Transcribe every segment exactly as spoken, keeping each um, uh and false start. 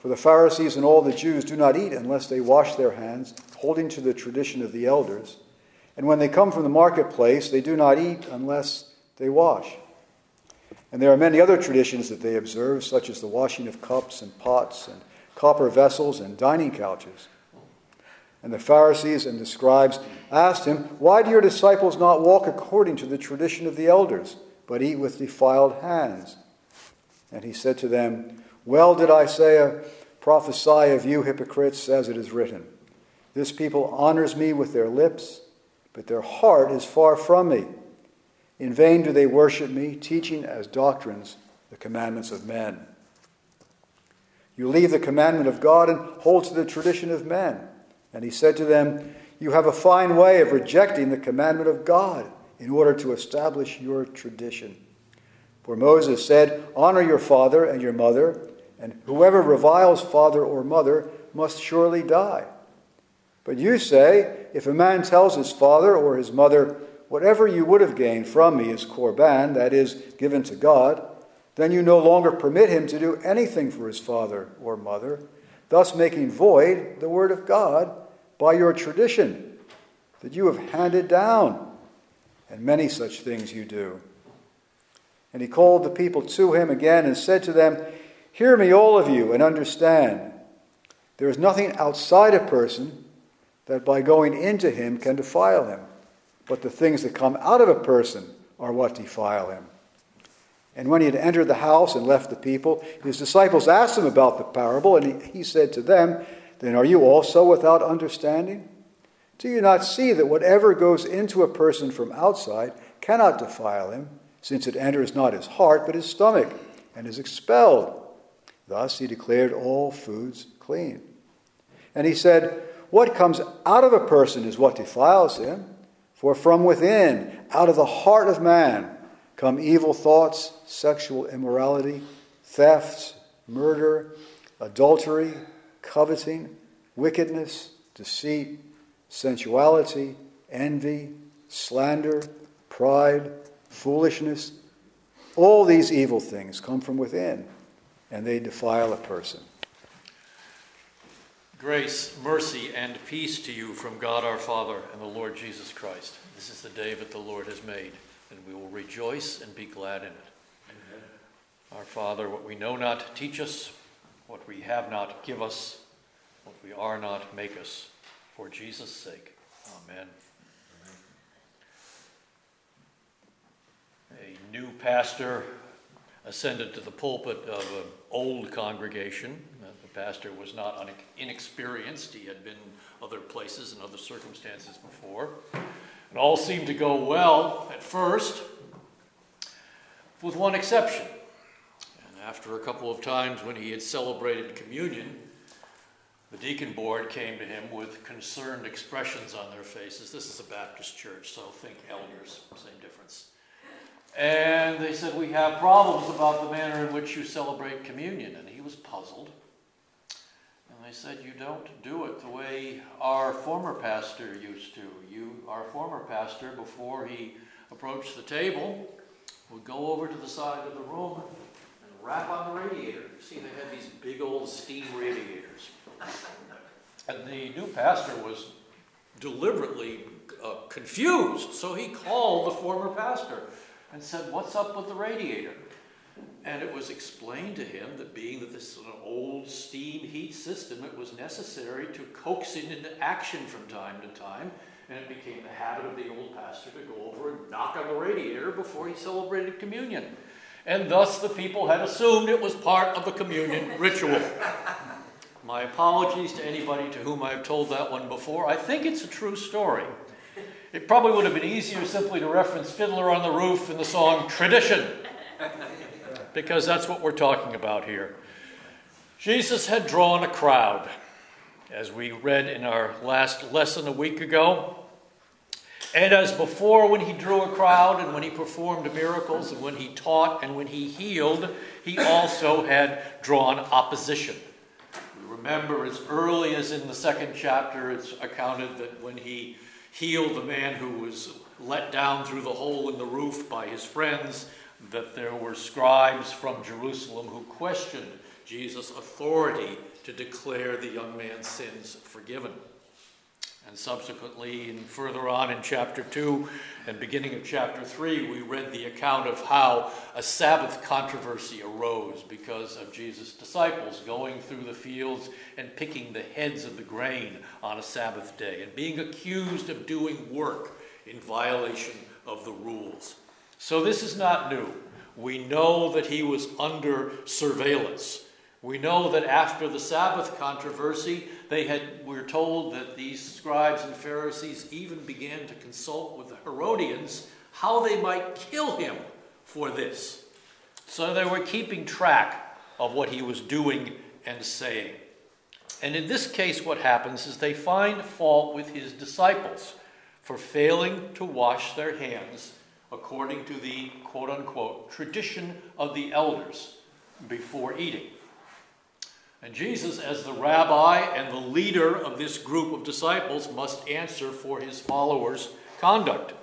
For the Pharisees and all the Jews do not eat unless they wash their hands, holding to the tradition of the elders. And when they come from the marketplace, they do not eat unless they wash. And there are many other traditions that they observe, such as the washing of cups and pots and copper vessels and dining couches. And the Pharisees and the scribes asked him, "Why do your disciples not walk according to the tradition of the elders, but eat with defiled hands?" And he said to them, "Well did Isaiah prophesy of you hypocrites, as it is written, 'This people honors me with their lips, but their heart is far from me. In vain do they worship me, teaching as doctrines the commandments of men.' You leave the commandment of God and hold to the tradition of men." And he said to them, "You have a fine way of rejecting the commandment of God in order to establish your tradition. For Moses said, 'Honor your father and your mother,' and whoever reviles father or mother must surely die. But you say, 'If a man tells his father or his mother, whatever you would have gained from me is korban, that is, given to God,' then you no longer permit him to do anything for his father or mother, thus making void the word of God by your tradition that you have handed down. And many such things you do." And he called the people to him again and said to them, "Hear me, all of you, and understand. There is nothing outside a person that by going into him can defile him, but the things that come out of a person are what defile him." And when he had entered the house and left the people, his disciples asked him about the parable, and he, he said to them, "Then are you also without understanding? Do you not see that whatever goes into a person from outside cannot defile him, since it enters not his heart but his stomach, and is expelled?" Thus he declared all foods clean. And he said, "What comes out of a person is what defiles him, for from within, out of the heart of man, come evil thoughts, sexual immorality, theft, murder, adultery, coveting, wickedness, deceit, sensuality, envy, slander, pride, foolishness. All these evil things come from within, and they defile a person." Grace, mercy, and peace to you from God our Father and the Lord Jesus Christ. This is the day that the Lord has made, and we will rejoice and be glad in it. Amen. Our Father, what we know not, teach us. What we have not, give us. What we are not, make us. For Jesus' sake. Amen. Amen. A new pastor ascended to the pulpit of an old congregation. The pastor was not inexperienced. He had been other places and other circumstances before. And all seemed to go well at first, with one exception. And after a couple of times when he had celebrated communion, the deacon board came to him with concerned expressions on their faces. This is a Baptist church, so think elders, same difference. And they said, "We have problems about the manner in which you celebrate communion." And he was puzzled. And they said, "You don't do it the way our former pastor used to. You, our former pastor, before he approached the table, would go over to the side of the room and rap on the radiator." You see, they had these big old steam radiators. And the new pastor was deliberately uh, confused, so he called the former pastor and said, "What's up with the radiator?" And it was explained to him that being that this is an old steam heat system, it was necessary to coax it into action from time to time, and it became the habit of the old pastor to go over and knock on the radiator before he celebrated communion. And thus the people had assumed it was part of the communion ritual. My apologies to anybody to whom I've told that one before. I think it's a true story. It probably would have been easier simply to reference Fiddler on the Roof in the song Tradition, because that's what we're talking about here. Jesus had drawn a crowd, as we read in our last lesson a week ago. And as before, when he drew a crowd and when he performed miracles and when he taught and when he healed, he also had drawn opposition. We remember as early as in the second chapter, it's accounted that when he healed the man who was let down through the hole in the roof by his friends, that there were scribes from Jerusalem who questioned Jesus' authority to declare the young man's sins forgiven. And subsequently, and further on in chapter two and beginning of chapter three, we read the account of how a Sabbath controversy arose because of Jesus' disciples going through the fields and picking the heads of the grain on a Sabbath day and being accused of doing work in violation of the rules. So this is not new. We know that he was under surveillance. We know that after the Sabbath controversy, they had, we're told that these scribes and Pharisees even began to consult with the Herodians how they might kill him for this. So they were keeping track of what he was doing and saying. And in this case, what happens is they find fault with his disciples for failing to wash their hands according to the quote-unquote tradition of the elders before eating. And Jesus, as the rabbi and the leader of this group of disciples, must answer for his followers' conduct.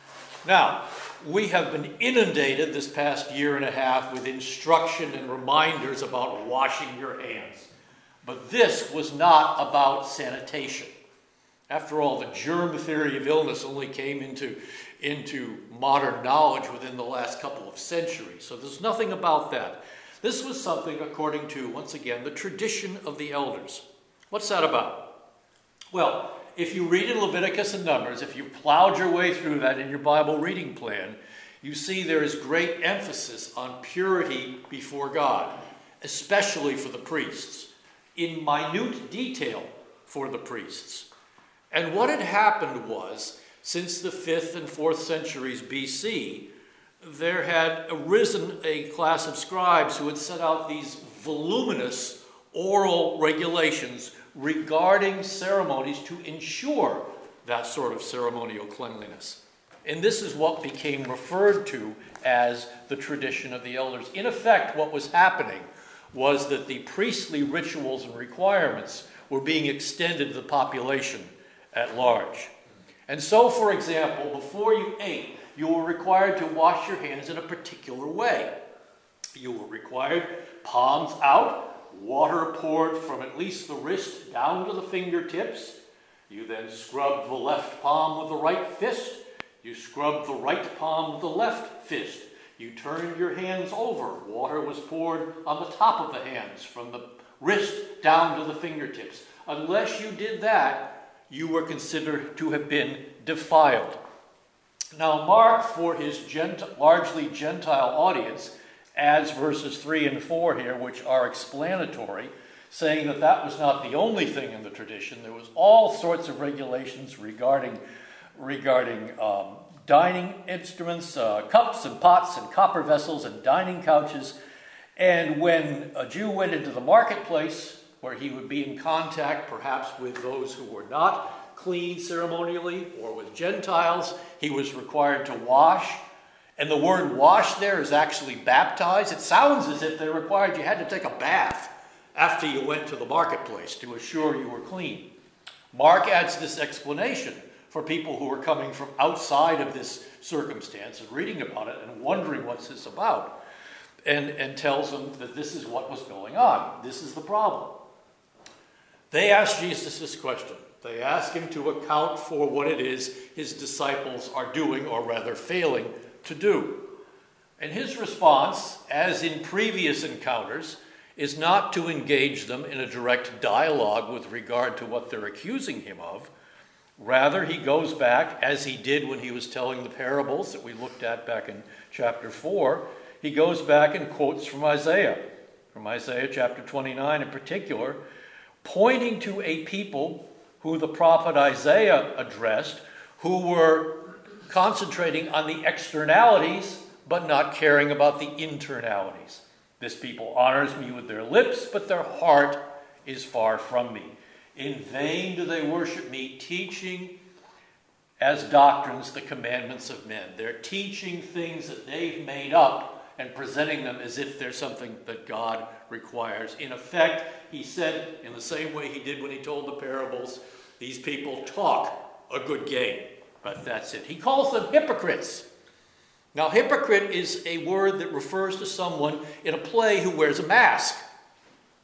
Now, we have been inundated this past year and a half with instruction and reminders about washing your hands. But this was not about sanitation. After all, the germ theory of illness only came into, into modern knowledge within the last couple of centuries. So there's nothing about that. This was something according to, once again, the tradition of the elders. What's that about? Well, if you read in Leviticus and Numbers, if you plowed your way through that in your Bible reading plan, you see there is great emphasis on purity before God, especially for the priests, in minute detail for the priests. And what had happened was, since the fifth and fourth centuries B C, there had arisen a class of scribes who had set out these voluminous oral regulations regarding ceremonies to ensure that sort of ceremonial cleanliness. And this is what became referred to as the tradition of the elders. In effect, what was happening was that the priestly rituals and requirements were being extended to the population at large. And so, for example, before you ate, you were required to wash your hands in a particular way. You were required palms out, water poured from at least the wrist down to the fingertips. You then scrubbed the left palm with the right fist. You scrubbed the right palm with the left fist. You turned your hands over. Water was poured on the top of the hands from the wrist down to the fingertips. Unless you did that, you were considered to have been defiled. Now, Mark, for his gent- largely Gentile audience, adds verses three and four here, which are explanatory, saying that that was not the only thing in the tradition. There was all sorts of regulations regarding, regarding um, dining instruments, uh, cups and pots and copper vessels and dining couches. And when a Jew went into the marketplace, where he would be in contact perhaps with those who were not clean ceremonially or with Gentiles, he was required to wash. And the word wash there is actually baptize. It sounds as if they required you had to take a bath after you went to the marketplace to assure you were clean. Mark adds this explanation for people who are coming from outside of this circumstance and reading about it and wondering what's this about, and, and tells them that this is what was going on. This is the problem. They asked Jesus this question. They ask him to account for what it is his disciples are doing, or rather failing to do. And his response, as in previous encounters, is not to engage them in a direct dialogue with regard to what they're accusing him of. Rather, he goes back, as he did when he was telling the parables that we looked at back in chapter four, he goes back and quotes from Isaiah, from Isaiah chapter twenty-nine in particular, pointing to a people who the prophet Isaiah addressed, who were concentrating on the externalities, but not caring about the internalities. This people honors me with their lips, but their heart is far from me. In vain do they worship me, teaching as doctrines the commandments of men. They're teaching things that they've made up and presenting them as if they're something that God requires. In effect, he said, in the same way he did when he told the parables, these people talk a good game, but that's it. He calls them hypocrites. Now, hypocrite is a word that refers to someone in a play who wears a mask.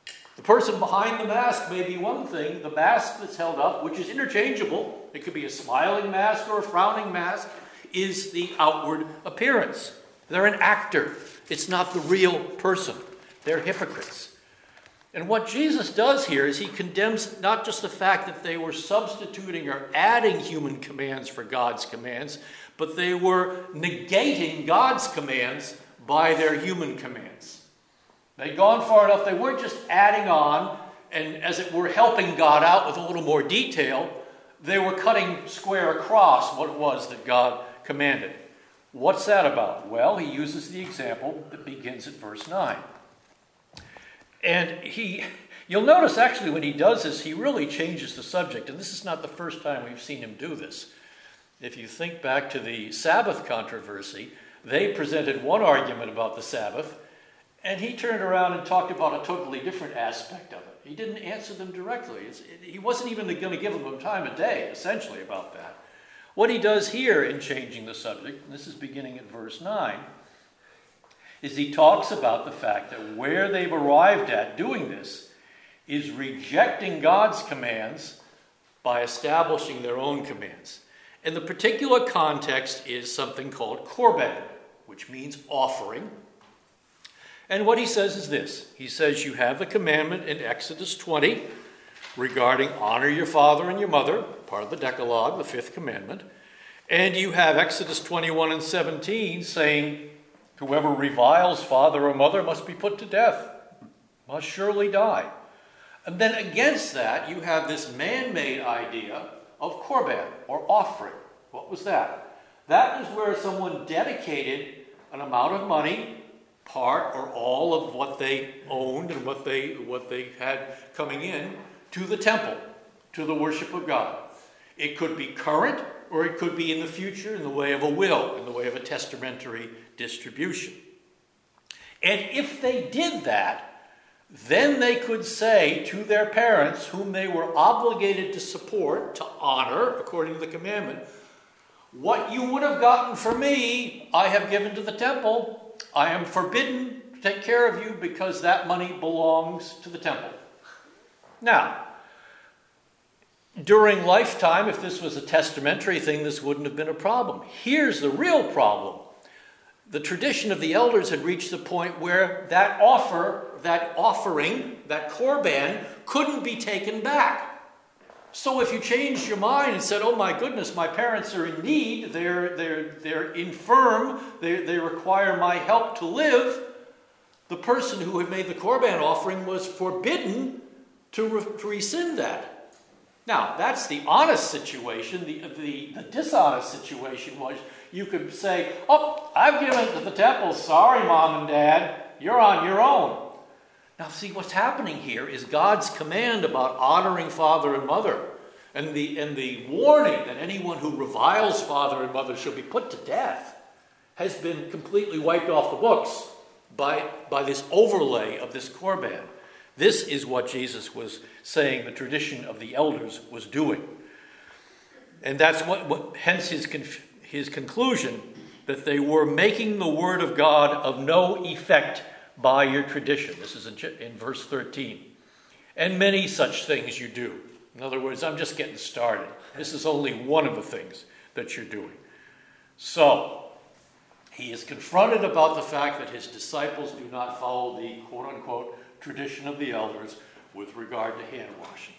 The person behind the mask may be one thing. The mask that's held up, which is interchangeable, it could be a smiling mask or a frowning mask, is the outward appearance. They're an actor. It's not the real person. They're hypocrites. And what Jesus does here is he condemns not just the fact that they were substituting or adding human commands for God's commands, but they were negating God's commands by their human commands. They'd gone far enough, they weren't just adding on and, as it were, helping God out with a little more detail. They were cutting square across what it was that God commanded. What's that about? Well, he uses the example that begins at verse nine. And he, you'll notice actually when he does this, he really changes the subject. And this is not the first time we've seen him do this. If you think back to the Sabbath controversy, they presented one argument about the Sabbath, and he turned around and talked about a totally different aspect of it. He didn't answer them directly. It's, it, he wasn't even going to give them time of day, essentially, about that. What he does here in changing the subject, and this is beginning at verse nine, is he talks about the fact that where they've arrived at doing this is rejecting God's commands by establishing their own commands. And the particular context is something called korban, which means offering. And what he says is this. He says you have the commandment in Exodus twenty regarding honor your father and your mother, part of the Decalogue, the fifth commandment. And you have Exodus twenty-one and seventeen saying whoever reviles father or mother must be put to death, must surely die. And then against that, you have this man-made idea of korban, or offering. What was that? That was where someone dedicated an amount of money, part or all of what they owned and what they, what they had coming in, to the temple, to the worship of God. It could be current, or it could be in the future in the way of a will, in the way of a testamentary distribution. And if they did that, then they could say to their parents, whom they were obligated to support, to honor, according to the commandment, what you would have gotten for me, I have given to the temple. I am forbidden to take care of you because that money belongs to the temple. Now, during lifetime, if this was a testamentary thing, this wouldn't have been a problem. Here's the real problem. The tradition of the elders had reached the point where that offer, that offering, that korban, couldn't be taken back. So if you changed your mind and said, oh my goodness, my parents are in need, they're, they're, they're infirm, they, they require my help to live, the person who had made the korban offering was forbidden to, re- to rescind that. Now, that's the honest situation. The, the, the dishonest situation was you could say, oh, I've given it to the temple. Sorry, Mom and Dad. You're on your own. Now, see, what's happening here is God's command about honoring father and mother and the, and the warning that anyone who reviles father and mother shall be put to death has been completely wiped off the books by, by this overlay of this korban. This is what Jesus was saying the tradition of the elders was doing. And that's what, what hence his, conf, his conclusion that they were making the word of God of no effect by your tradition. This is in, in verse thirteen. And many such things you do. In other words, I'm just getting started. This is only one of the things that you're doing. So, he is confronted about the fact that his disciples do not follow the quote-unquote tradition of the elders with regard to hand washing.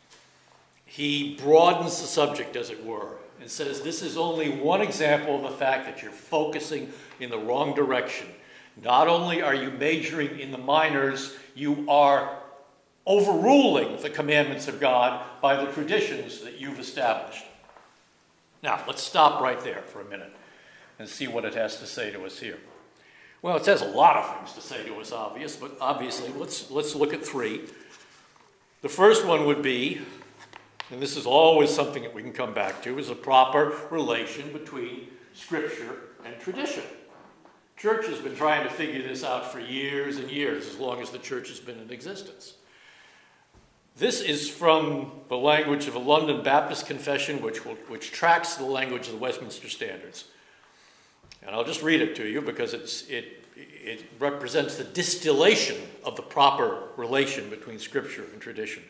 He broadens the subject, as it were, and says this is only one example of the fact that you're focusing in the wrong direction. Not only are you majoring in the minors, you are overruling the commandments of God by the traditions that you've established. Now, let's stop right there for a minute and see what it has to say to us here. Well, it says a lot of things to say to us, obvious, but obviously, let's, let's look at three. The first one would be, and this is always something that we can come back to, is a proper relation between Scripture and tradition. Church has been trying to figure this out for years and years, as long as the church has been in existence. This is from the language of a London Baptist confession, which, will, which tracks the language of the Westminster Standards. And I'll just read it to you because it's, it, it represents the distillation of the proper relation between Scripture and tradition.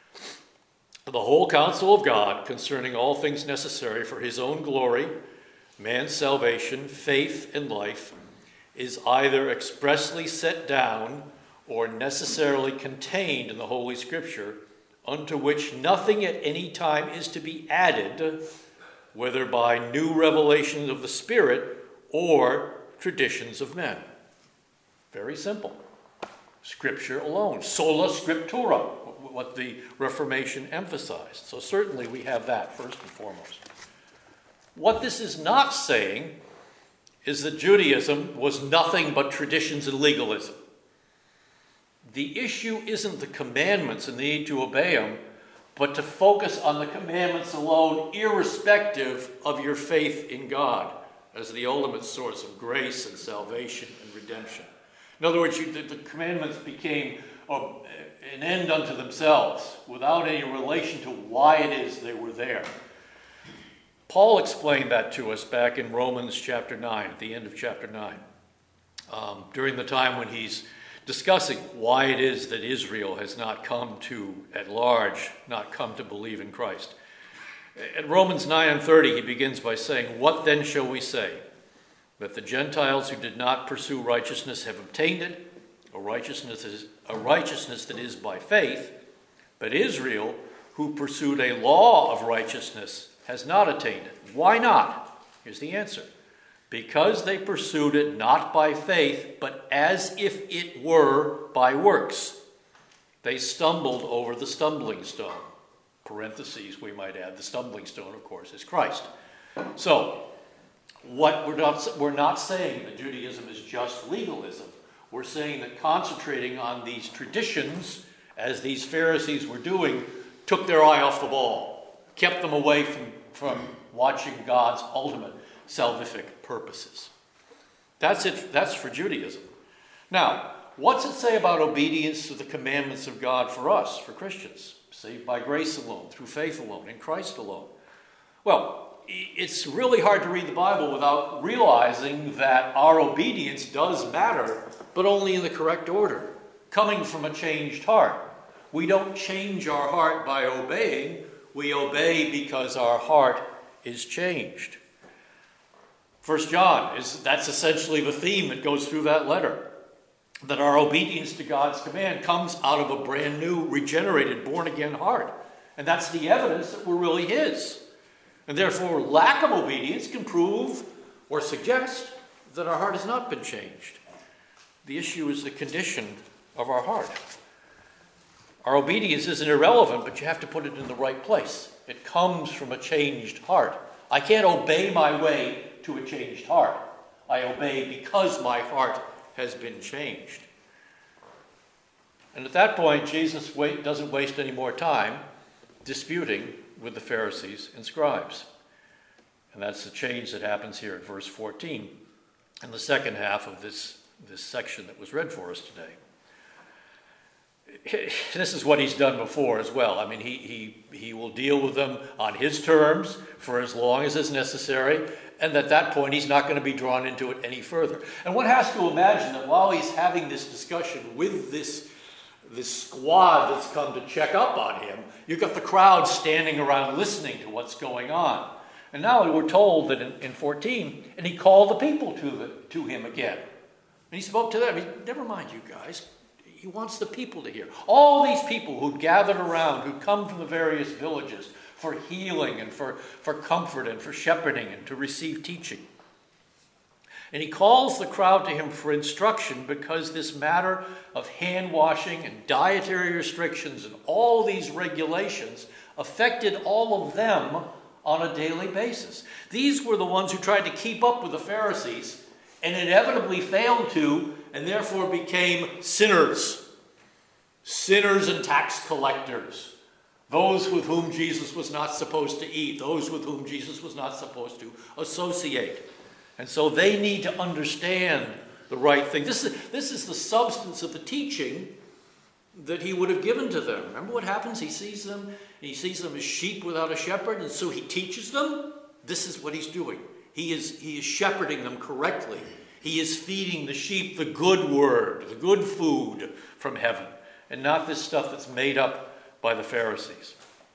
The whole counsel of God concerning all things necessary for his own glory, man's salvation, faith, and life, is either expressly set down or necessarily contained in the Holy Scripture, unto which nothing at any time is to be added, whether by new revelations of the Spirit or traditions of men. Very simple. Scripture alone. Sola Scriptura, what the Reformation emphasized. So certainly we have that first and foremost. What this is not saying is that Judaism was nothing but traditions and legalism. The issue isn't the commandments and the need to obey them, but to focus on the commandments alone, irrespective of your faith in God as the ultimate source of grace and salvation and redemption. In other words, you, the, the commandments became oh, an end unto themselves without any relation to why it is they were there. Paul explained that to us back in Romans chapter nine, at the end of chapter nine, um, during the time when he's discussing why it is that Israel has not come to, at large, not come to believe in Christ. At Romans nine and thirty, he begins by saying, "What then shall we say? That the Gentiles who did not pursue righteousness have obtained it, a righteousness, is, a righteousness that is by faith, but Israel, who pursued a law of righteousness, has not attained it. Why not?" Here's the answer. Because they pursued it not by faith, but as if it were by works. They stumbled over the stumbling stone. Parentheses, we might add, the stumbling stone, of course, is Christ. So, what we're not, we're not saying that Judaism is just legalism. We're saying that concentrating on these traditions, as these Pharisees were doing, took their eye off the ball, kept them away from, from watching God's ultimate salvific purposes. That's it. That's for Judaism. Now, what's it say about obedience to the commandments of God for us, for Christians? Saved by grace alone, through faith alone, in Christ alone. Well, it's really hard to read the Bible without realizing that our obedience does matter, but only in the correct order, coming from a changed heart. We don't change our heart by obeying. We obey because our heart is changed. First John, is that's essentially the theme that goes through that letter. That our obedience to God's command comes out of a brand new, regenerated, born-again heart. And that's the evidence that we're really his. And therefore, lack of obedience can prove or suggest that our heart has not been changed. The issue is the condition of our heart. Our obedience isn't irrelevant, but you have to put it in the right place. It comes from a changed heart. I can't obey my way to a changed heart. I obey because my heart has been changed. And at that point, Jesus wait, doesn't waste any more time disputing with the Pharisees and scribes. And that's the change that happens here at verse fourteen, in the second half of this, this section that was read for us today. This is what he's done before as well. I mean, he, he, he will deal with them on his terms for as long as is necessary, and at that point he's not going to be drawn into it any further. And one has to imagine that while he's having this discussion with this, this squad that's come to check up on him, you've got the crowd standing around listening to what's going on. And now we're told that in, in fourteen, and he called the people to, the, to him again. And he spoke to them. He, never mind you guys. He wants the people to hear. All these people who'd gathered around, who'd come from the various villages for healing and for, for comfort and for shepherding and to receive teaching. And he calls the crowd to him for instruction because this matter of hand washing and dietary restrictions and all these regulations affected all of them on a daily basis. These were the ones who tried to keep up with the Pharisees and inevitably failed to, and therefore became sinners. Sinners and tax collectors. Those with whom Jesus was not supposed to eat. Those with whom Jesus was not supposed to associate. And so they need to understand the right thing. This is, this is the substance of the teaching that he would have given to them. Remember what happens? He sees them, he sees them as sheep without a shepherd, and so he teaches them. This is what he's doing. He is, he is shepherding them correctly. He is feeding the sheep the good word, the good food from heaven, and not this stuff that's made up by the Pharisees.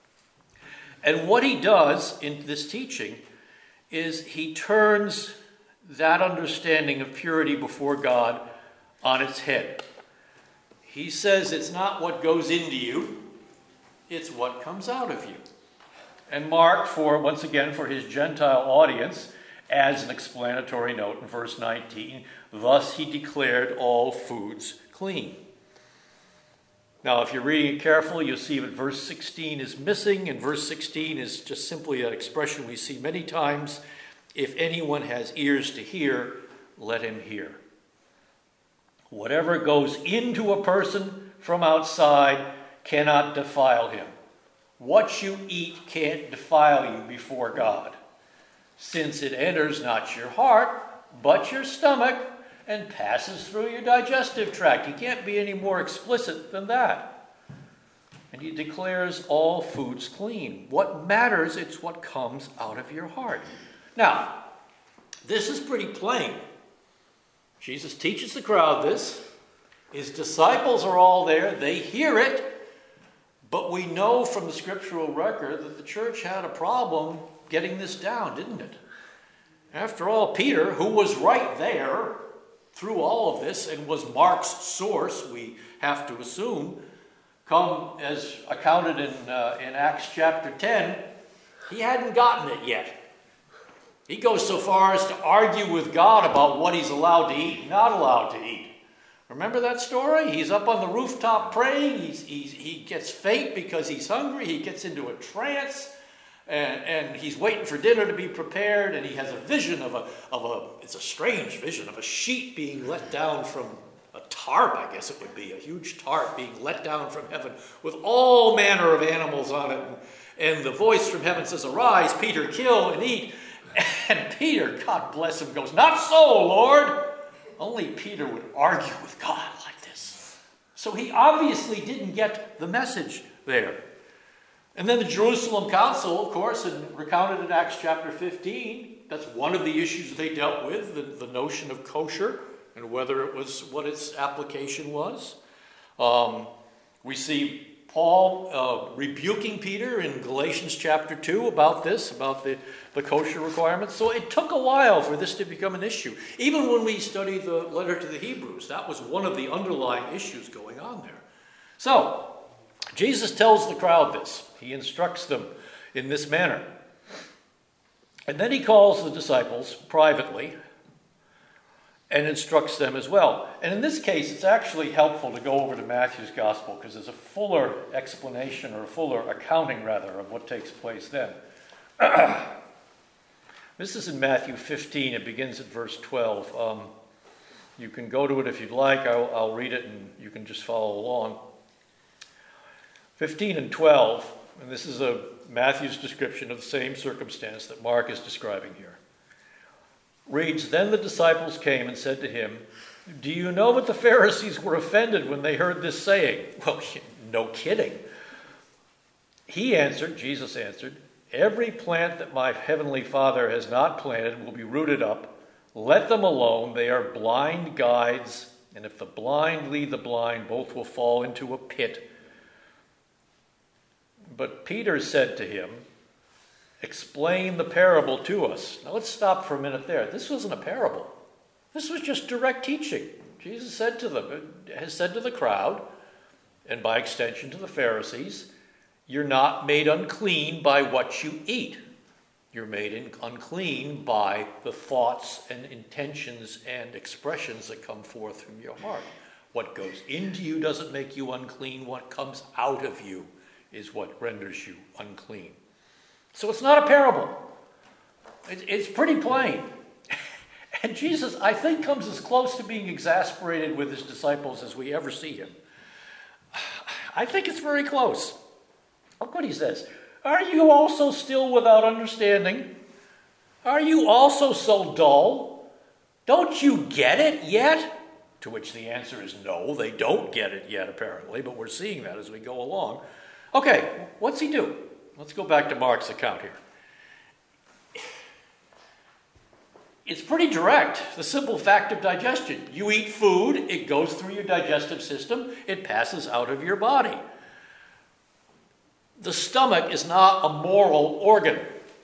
And what he does in this teaching is he turns that understanding of purity before God on its head. He says it's not what goes into you, it's what comes out of you. And Mark, for once again, for his Gentile audience, adds an explanatory note in verse nineteen, thus he declared all foods clean. Now, if you're reading it carefully, you'll see that verse sixteen is missing, and verse sixteen is just simply an expression we see many times. If anyone has ears to hear, let him hear. Whatever goes into a person from outside cannot defile him. What you eat can't defile you before God, since it enters not your heart, but your stomach, and passes through your digestive tract. He can't be any more explicit than that. And he declares all foods clean. What matters, it's what comes out of your heart. Now, this is pretty plain. Jesus teaches the crowd this. His disciples are all there. They hear it. But we know from the scriptural record that the church had a problem getting this down, didn't it? After all, Peter, who was right there through all of this and was Mark's source, we have to assume, come as accounted in, uh, in Acts chapter ten, he hadn't gotten it yet. He goes so far as to argue with God about what he's allowed to eat and not allowed to eat. Remember that story? He's up on the rooftop praying. He's, he's, he gets faint because he's hungry. He gets into a trance. And, and he's waiting for dinner to be prepared. And he has a vision of a, of a, it's a strange vision, of a sheet being let down from a tarp, I guess it would be, a huge tarp being let down from heaven with all manner of animals on it. And, and the voice from heaven says, "Arise, Peter, kill and eat." And Peter, God bless him, goes, "Not so, Lord." Only Peter would argue with God like this. So he obviously didn't get the message there. And then the Jerusalem Council, of course, and recounted in Acts chapter fifteen. That's one of the issues they dealt with, the, the notion of kosher and whether it was what its application was. Um, we see Paul uh, rebuking Peter in Galatians chapter two about this, about the, the kosher requirements. So it took a while for this to become an issue. Even when we studied the letter to the Hebrews, that was one of the underlying issues going on there. So, Jesus tells the crowd this. He instructs them in this manner. And then he calls the disciples privately and instructs them as well. And in this case, it's actually helpful to go over to Matthew's gospel because there's a fuller explanation, or a fuller accounting, rather, of what takes place then. This is in Matthew fifteen. It begins at verse twelve. Um, you can go to it if you'd like. I'll, I'll read it and you can just follow along. fifteen and twelve, and this is a Matthew's description of the same circumstance that Mark is describing here. Reads, "Then the disciples came and said to him, 'Do you know that the Pharisees were offended when they heard this saying?' Well, no kidding. He answered, Jesus answered, 'Every plant that my heavenly Father has not planted will be rooted up. Let them alone. They are blind guides. And if the blind lead the blind, both will fall into a pit.' But Peter said to him, 'Explain the parable to us.'" Now let's stop for a minute there. This wasn't a parable. This was just direct teaching. Jesus said to them, has said to the crowd, and by extension to the Pharisees, you're not made unclean by what you eat. You're made in, unclean by the thoughts and intentions and expressions that come forth from your heart. What goes into you doesn't make you unclean. What comes out of you is what renders you unclean. So it's not a parable. It's pretty plain. And Jesus, I think, comes as close to being exasperated with his disciples as we ever see him. I think it's very close. Look what he says. "Are you also still without understanding? Are you also so dull? Don't you get it yet?" To which the answer is no, they don't get it yet, apparently, but we're seeing that as we go along. Okay, what's he do? Let's go back to Mark's account here. It's pretty direct, the simple fact of digestion. You eat food, it goes through your digestive system, it passes out of your body. The stomach is not a moral organ.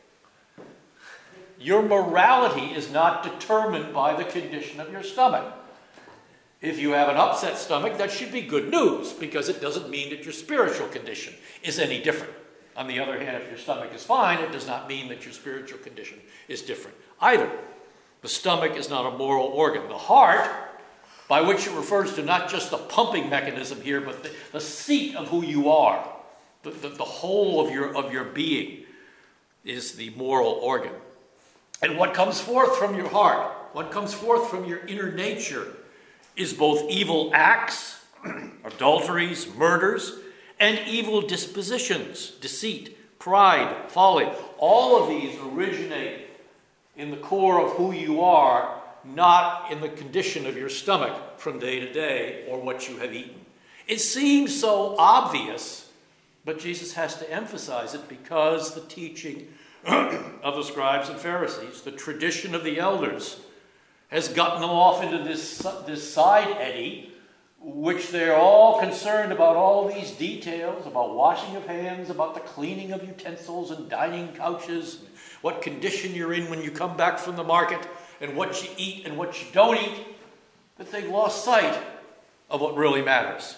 Your morality is not determined by the condition of your stomach. If you have an upset stomach, that should be good news, because it doesn't mean that your spiritual condition is any different. On the other hand, if your stomach is fine, it does not mean that your spiritual condition is different either. The stomach is not a moral organ. The heart, by which it refers to not just the pumping mechanism here, but the, the seat of who you are, the, the, the whole of your, of your being, is the moral organ. And what comes forth from your heart, what comes forth from your inner nature, is both evil acts, adulteries, murders, and evil dispositions, deceit, pride, folly. All of these originate in the core of who you are, not in the condition of your stomach from day to day or what you have eaten. It seems so obvious, but Jesus has to emphasize it because the teaching of the scribes and Pharisees, the tradition of the elders, has gotten them off into this, this side eddy, which they're all concerned about all these details, about washing of hands, about the cleaning of utensils and dining couches, and what condition you're in when you come back from the market, and what you eat and what you don't eat, that they've lost sight of what really matters.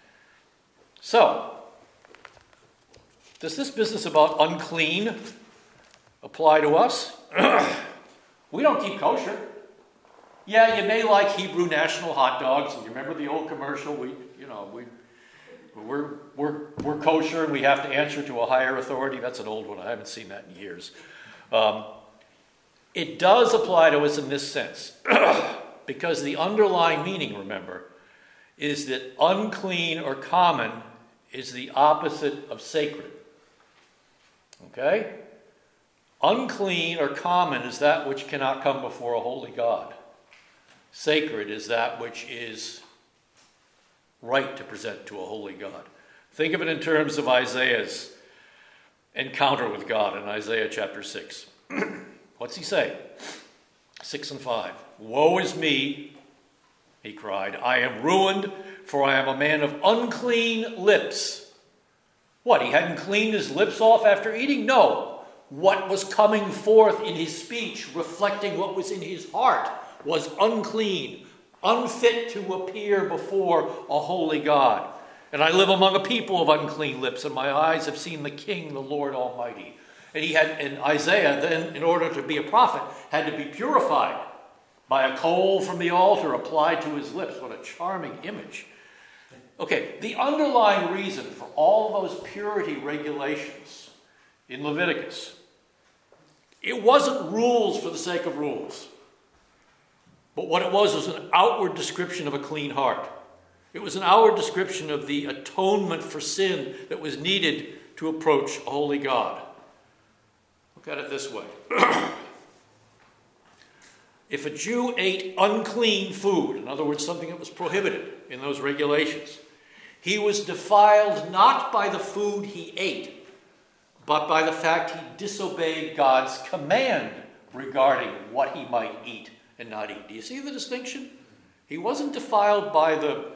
So, does this business about unclean apply to us? We don't keep kosher. Yeah, you may like Hebrew National hot dogs. You remember the old commercial? We, you know, we, we're we're we're kosher and we have to answer to a higher authority. That's an old one. I haven't seen that in years. Um, it does apply to us in this sense, because the underlying meaning, remember, is that unclean or common is the opposite of sacred. Okay? Unclean or common is that which cannot come before a holy God. Sacred is that which is right to present to a holy God. Think of it in terms of Isaiah's encounter with God in Isaiah chapter six. What's he say? six and five. Woe is me, he cried. I am ruined, for I am a man of unclean lips. What, he hadn't cleaned his lips off after eating? No. What was coming forth in his speech, reflecting what was in his heart, was unclean, unfit to appear before a holy God. And I live among a people of unclean lips, and my eyes have seen the King, the Lord Almighty. And he had, and Isaiah then, in order to be a prophet, had to be purified by a coal from the altar applied to his lips. What a charming image. Okay, the underlying reason for all those purity regulations in Leviticus, it wasn't rules for the sake of rules. But what it was was an outward description of a clean heart. It was an outward description of the atonement for sin that was needed to approach a holy God. Look at it this way. If a Jew ate unclean food, in other words, something that was prohibited in those regulations, he was defiled not by the food he ate, but by the fact he disobeyed God's command regarding what he might eat and not eat. Do you see the distinction? He wasn't defiled by the...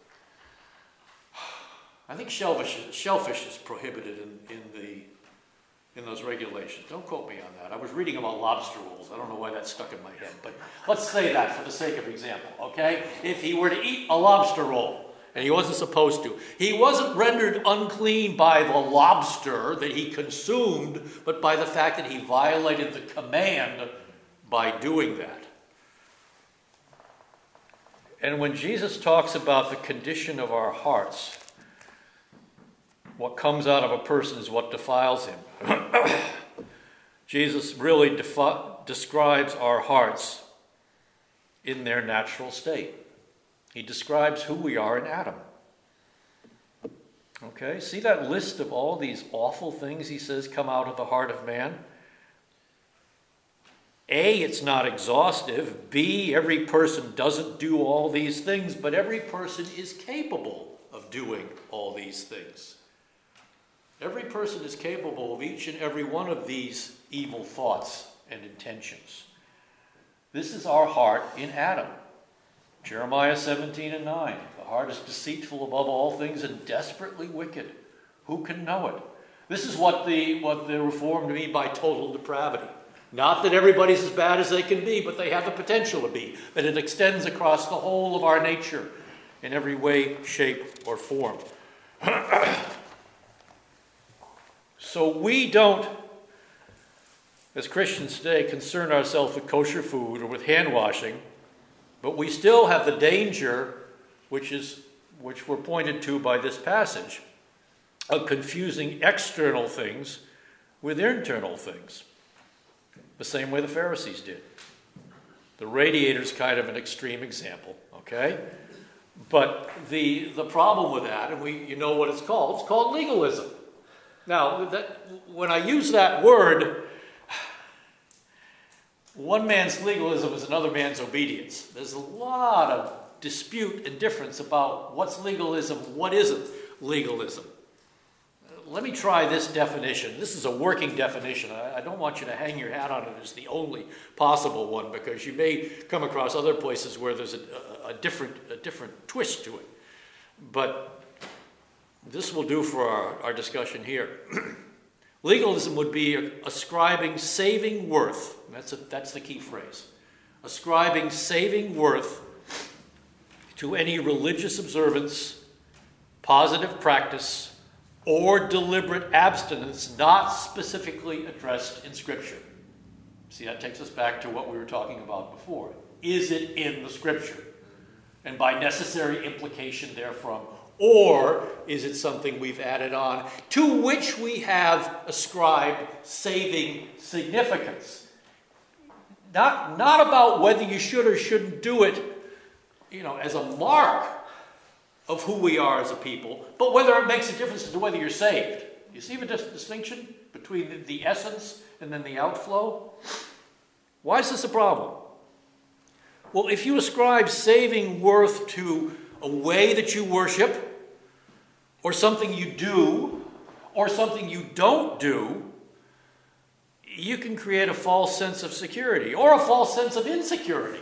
I think shellfish, shellfish is prohibited in, in the in those regulations. Don't quote me on that. I was reading about lobster rolls. I don't know why that stuck in my head, but let's say that for the sake of example, okay? If he were to eat a lobster roll, and he wasn't supposed to, he wasn't rendered unclean by the lobster that he consumed, but by the fact that he violated the command by doing that. And when Jesus talks about the condition of our hearts, what comes out of a person is what defiles him. Jesus really defi- describes our hearts in their natural state. He describes who we are in Adam. Okay, see that list of all these awful things he says come out of the heart of man? A, it's not exhaustive. B, every person doesn't do all these things, but every person is capable of doing all these things. Every person is capable of each and every one of these evil thoughts and intentions. This is our heart in Adam. Jeremiah seventeen and nine. The heart is deceitful above all things and desperately wicked. Who can know it? This is what the, what the Reformed mean by total depravity. Not that everybody's as bad as they can be, but they have the potential to be. That it extends across the whole of our nature in every way, shape, or form. So we don't, as Christians today, concern ourselves with kosher food or with hand washing, but we still have the danger, which is which we're pointed to by this passage, of confusing external things with internal things. The same way the Pharisees did. The radiator's kind of an extreme example, okay? But the the problem with that, and we you know what it's called, it's called legalism. Now, that, when I use that word, one man's legalism is another man's obedience. There's a lot of dispute and difference about what's legalism, what isn't legalism. Let me try this definition. This is a working definition. I, I don't want you to hang your hat on it as the only possible one, because you may come across other places where there's a, a, a different a different twist to it. But this will do for our, our discussion here. Legalism would be ascribing saving worth. That's, a, that's the key phrase. Ascribing saving worth to any religious observance, positive practice, or deliberate abstinence not specifically addressed in Scripture. See, that takes us back to what we were talking about before. Is it in the Scripture? And by necessary implication therefrom, or is it something we've added on to which we have ascribed saving significance? Not, not about whether you should or shouldn't do it, you know, as a mark of who we are as a people, but whether it makes a difference as to whether you're saved. You see the dis- distinction between the, the essence and then the outflow? Why is this a problem? Well, if you ascribe saving worth to a way that you worship, or something you do, or something you don't do, you can create a false sense of security, or a false sense of insecurity.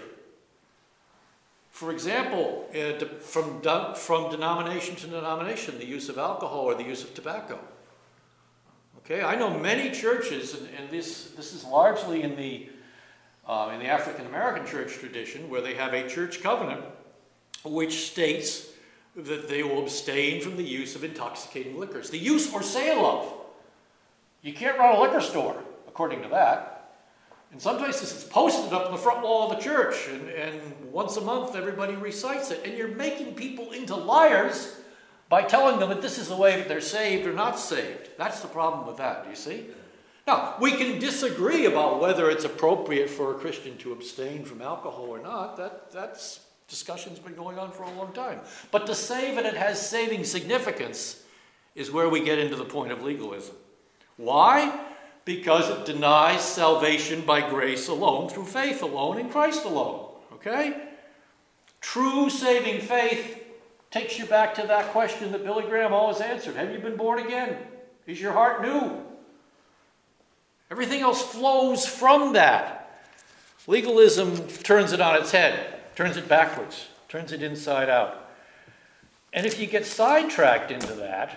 For example, uh, from, from denomination to denomination, the use of alcohol or the use of tobacco. Okay, I know many churches, and, and this, this is largely in the, uh, in the African American church tradition, where they have a church covenant which states that they will abstain from the use of intoxicating liquors. The use or sale of. You can't run a liquor store, according to that. In some places it's posted up on the front wall of the church, and, and once a month everybody recites it. And you're making people into liars by telling them that this is the way that they're saved or not saved. That's the problem with that, do you see? Now, we can disagree about whether it's appropriate for a Christian to abstain from alcohol or not. That, that's discussion's been going on for a long time. But to say that it has saving significance is where we get into the point of legalism. Why? Because it denies salvation by grace alone, through faith alone, in Christ alone. Okay? True saving faith takes you back to that question that Billy Graham always answered. Have you been born again? Is your heart new? Everything else flows from that. Legalism turns it on its head. Turns it backwards, turns it inside out. And if you get sidetracked into that,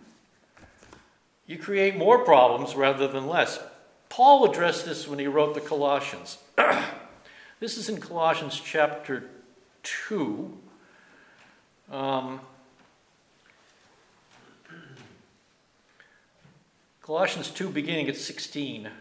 you create more problems rather than less. Paul addressed this when he wrote the Colossians. This is in Colossians chapter two. Um, Colossians two, beginning at sixteen.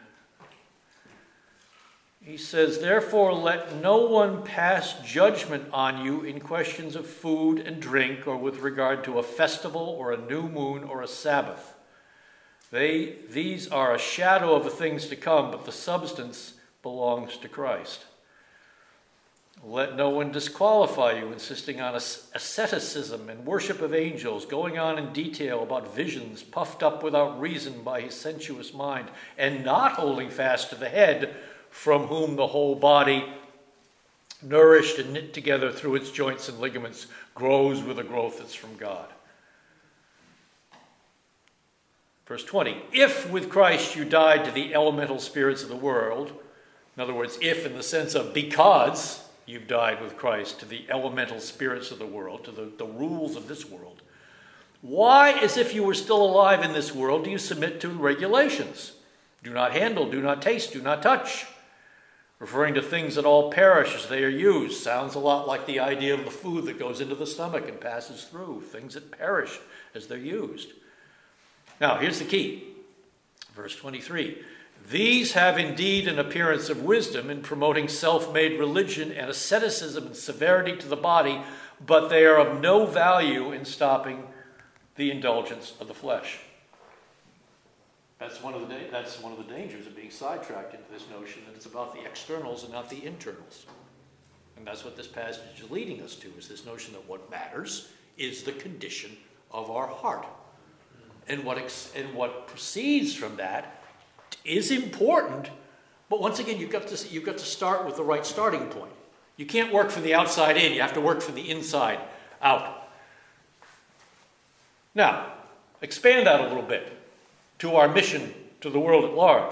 He says, "Therefore let no one pass judgment on you in questions of food and drink, or with regard to a festival or a new moon or a Sabbath. They, these are a shadow of the things to come, but the substance belongs to Christ. Let no one disqualify you, insisting on asceticism and worship of angels, going on in detail about visions, puffed up without reason by his sensuous mind, and not holding fast to the head, from whom the whole body, nourished and knit together through its joints and ligaments, grows with a growth that's from God." Verse twenty, "If with Christ you died to the elemental spirits of the world, In other words, if in the sense of because you've died with Christ to the elemental spirits of the world, to the, the rules of this world, why, as if you were still alive in this world, do you submit to regulations? Do not handle, do not taste, do not touch. Referring to things that all perish as they are used. Sounds a lot like the idea of the food that goes into the stomach and passes through. Things that perish as they're used. Now, here's the key. Verse twenty-three. These have indeed an appearance of wisdom in promoting self-made religion and asceticism and severity to the body, but they are of no value in stopping the indulgence of the flesh. That's one of the da- that's one of the dangers of being sidetracked into this notion that it's about the externals and not the internals. And that's what this passage is leading us to, is this notion that what matters is the condition of our heart. And what ex- and what proceeds from that is important, but once again, you've got to you've got to start with the right starting point. You can't work from the outside in, you have to work from the inside out. Now, expand that a little bit to our mission to the world at large.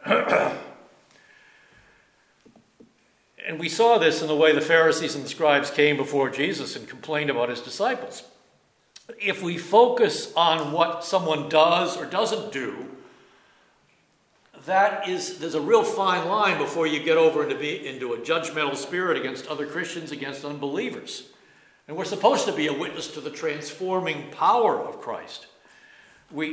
And we saw this in the way the Pharisees and the scribes came before Jesus and complained about his disciples. If we focus on what someone does or doesn't do, that is, there's a real fine line before you get over into, be, into a judgmental spirit against other Christians, against unbelievers. And we're supposed to be a witness to the transforming power of Christ. We...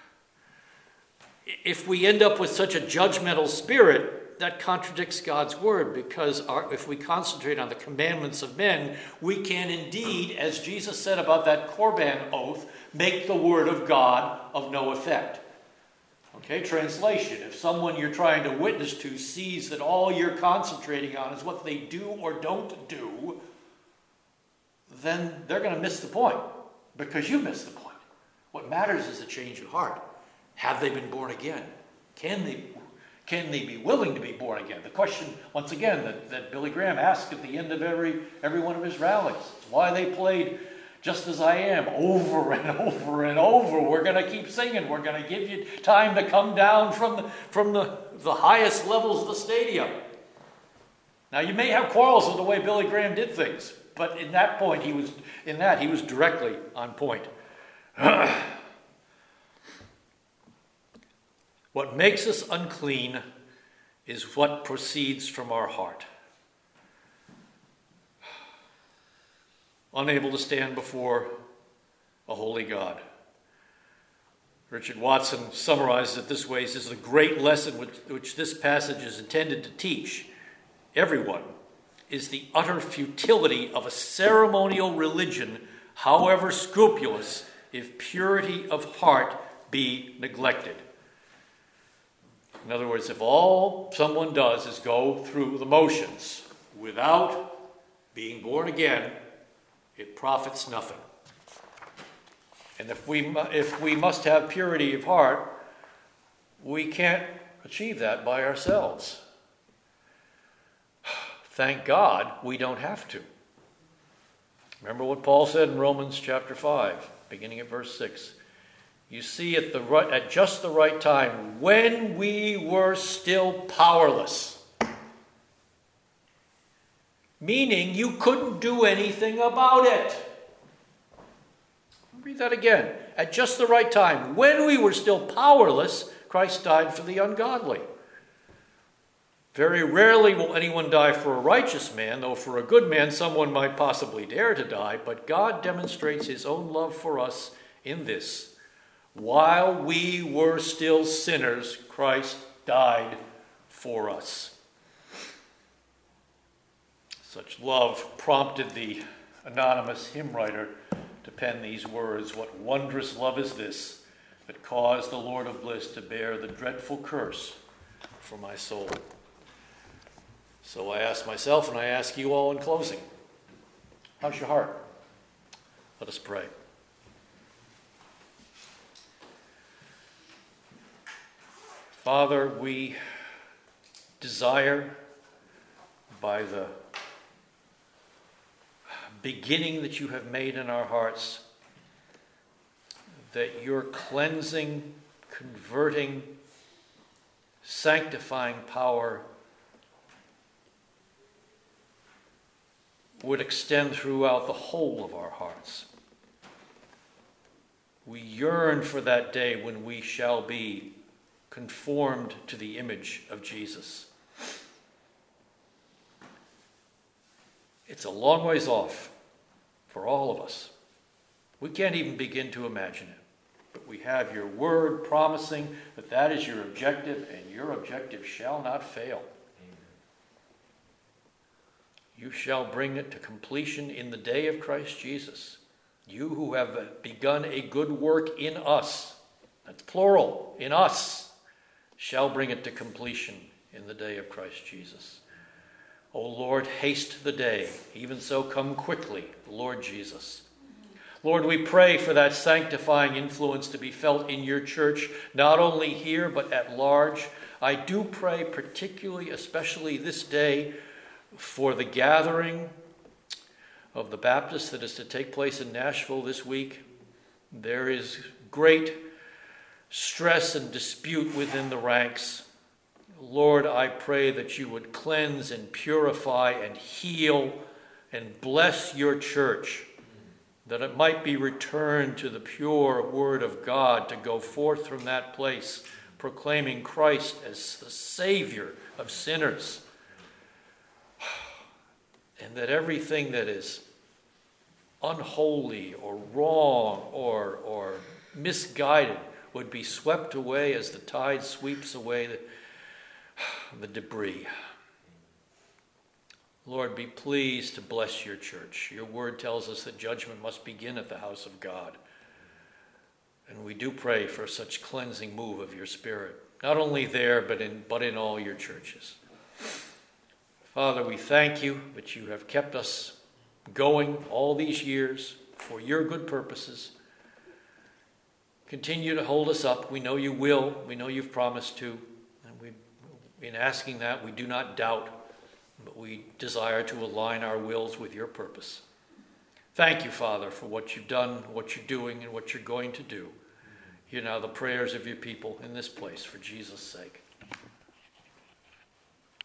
If we end up with such a judgmental spirit, that contradicts God's word, because our, if we concentrate on the commandments of men, we can indeed, as Jesus said about that Korban oath, make the word of God of no effect. Okay, translation. If someone you're trying to witness to sees that all you're concentrating on is what they do or don't do, then they're going to miss the point, because you missed the point. What matters is a change of heart. Have they been born again? Can they, can they be willing to be born again? The question, once again, that, that Billy Graham asked at the end of every, every one of his rallies. It's why they played Just As I Am over and over and over. We're going to keep singing. We're going to give you time to come down from, the, from the, the highest levels of the stadium. Now, you may have quarrels with the way Billy Graham did things, but in that point, he was, in that, he was directly on point. What makes us unclean is what proceeds from our heart. Unable to stand before a holy God. Richard Watson summarizes it this way. He says, the great lesson which, which this passage is intended to teach everyone is the utter futility of a ceremonial religion, however scrupulous, if purity of heart be neglected. In other words, if all someone does is go through the motions without being born again, it profits nothing. And if we, if we must have purity of heart, we can't achieve that by ourselves. Thank God we don't have to. Remember what Paul said in Romans chapter five, beginning at verse six. You see, at the right, at just the right time, when we were still powerless, meaning you couldn't do anything about it. Read that again. At just the right time, when we were still powerless, Christ died for the ungodly. Very rarely will anyone die for a righteous man, though for a good man someone might possibly dare to die, but God demonstrates his own love for us in this. While we were still sinners, Christ died for us. Such love prompted the anonymous hymn writer to pen these words. What wondrous love is this that caused the Lord of bliss to bear the dreadful curse for my soul. So I ask myself and I ask you all in closing, how's your heart? Let us pray. Father, we desire by the beginning that you have made in our hearts that your cleansing, converting, sanctifying power would extend throughout the whole of our hearts. We yearn for that day when we shall be conformed to the image of Jesus. It's a long ways off for all of us. We can't even begin to imagine it. But we have your word promising that that is your objective, and your objective shall not fail. Amen. You shall bring it to completion in the day of Christ Jesus. You who have begun a good work in us, that's plural, in us, shall bring it to completion in the day of Christ Jesus. O Lord, haste the day, even so come quickly, Lord Jesus. Lord, we pray for that sanctifying influence to be felt in your church, not only here, but at large. I do pray particularly, especially this day, for the gathering of the Baptists that is to take place in Nashville this week. There is great stress and dispute within the ranks. Lord, I pray that you would cleanse and purify and heal and bless your church, that it might be returned to the pure word of God to go forth from that place, proclaiming Christ as the Savior of sinners. And that everything that is unholy or wrong or, or misguided would be swept away as the tide sweeps away the, the debris. Lord, be pleased to bless your church. Your word tells us that judgment must begin at the house of God. And we do pray for such cleansing move of your Spirit, not only there, but in, but in all your churches. Father, we thank you that you have kept us going all these years for your good purposes. Continue to hold us up. We know you will. We know you've promised to. And we, in asking that, we do not doubt, but we desire to align our wills with your purpose. Thank you, Father, for what you've done, what you're doing, and what you're going to do. Hear now the prayers of your people in this place for Jesus' sake.